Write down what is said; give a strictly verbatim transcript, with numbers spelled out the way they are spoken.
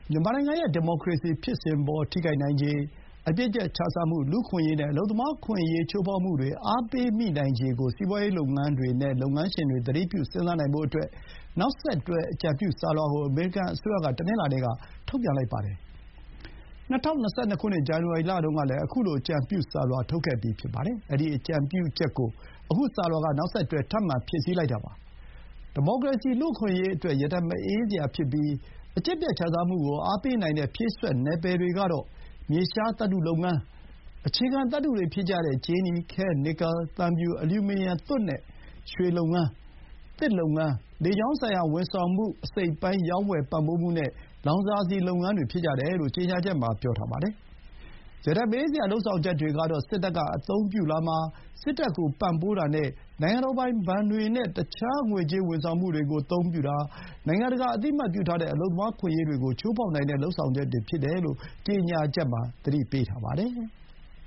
မြန်မာနိုင်ငံရဲ့ဒီမိုကရေစီဖြစ်စဥ်ပေါ်ထိခိုက်နိုင်ခြေ၊ အပြစ်ချက်ခြစားမှု၊ လူ့အခွင့်အရေးနဲ့ အလုပ်သမားအခွင့်အရေးချိုးဖောက်မှုတွေအားပေးမိနိုင်ခြေကို စီးပွါးရေးလုပ်ငန်းတွေနဲ့ လုပ်ငန်းရှင်တွေ သတိပြုစဥ်းစားနိုင်ဖို့အတွက် နောက်ဆက်တွဲအကြံပြုစာလွှာကို အမေရိကန်အစိုးရက တနင်္လာနေ့က ထုတ်ပြန်လိုက်ပါတယ်။ ၂၀၂၂ ခုနှစ် ဇန်နဝါရီလတုန်းကလည်း ခုလို အကြံပြုစာလွှာထုတ်ခဲ့ပြီးဖြစ်ပါတယ်။ အဲဒီ အကြံပြုချက်ကို အခုစာလွှာက နောက်ဆက်တွဲ ထပ်မံဖြည့်ဆည်းလိုက်တာပါ။ ဒီမိုကရေစီ၊ လူ့အခွင့်အရေးအတွက် ရတက်မအေးစရာဖြစ်ပြီး အကျင့်ပျက်ခြစားမှုကိုအားပေးနိုင်တဲ့ ဖြည့်စွက်နယ်ပယ်တွေကတော့ မြေရှားသတ္တုလုပ်ငန်း၊ အခြေခံသတ္တုတွေဖြစ်ကြတဲ့ ကြေးနီ၊ ခဲ၊ နစ်ကယ်၊ သံဖြူ၊ အလျူမီနီယံ၊ သွပ်နဲ့ ရွှေလုပ်ငန်း၊ သစ်လုပ်ငန်း၊ လေကြောင်းဆိုင်ရာဝန်ဆောင်မှုအစိတ်အပိုင်းရောင်းဝယ်ပံ့ပိုးမှုနဲ့ လောင်စာဆီလုပ်ငန်းတွေဖြစ်ကြတယ်လို့ ကြေညာချက်မှာ ပြောထားပါတယ်။ ရတက်မအေးစရာလုပ်ဆောင်ချက်တွေကတော့ စစ်တပ်ကအသုံးပြုလာမှာ၊ စစ်တပ်ကိုပံ့ပိုးတာနဲ့ နိုင်ငံတော်ပိုင်ဘဏ်တွေနဲ့ တခြားငွေကြေးဝန်ဆောင်မှုတွေကိုအသုံးပြုတာ၊ နိုင်ငံတကာအသိအမှတ်ပြုထားတဲ့အလုပ်သမားအခွင့်အရေးတွေကို ချိုးဖောက်နိုင်တဲ့လုပ်ဆောင်ချက်တွေဖြစ်တယ်လို့ ကြေညာချက်မှာ သတိပေးထားပါတယ်။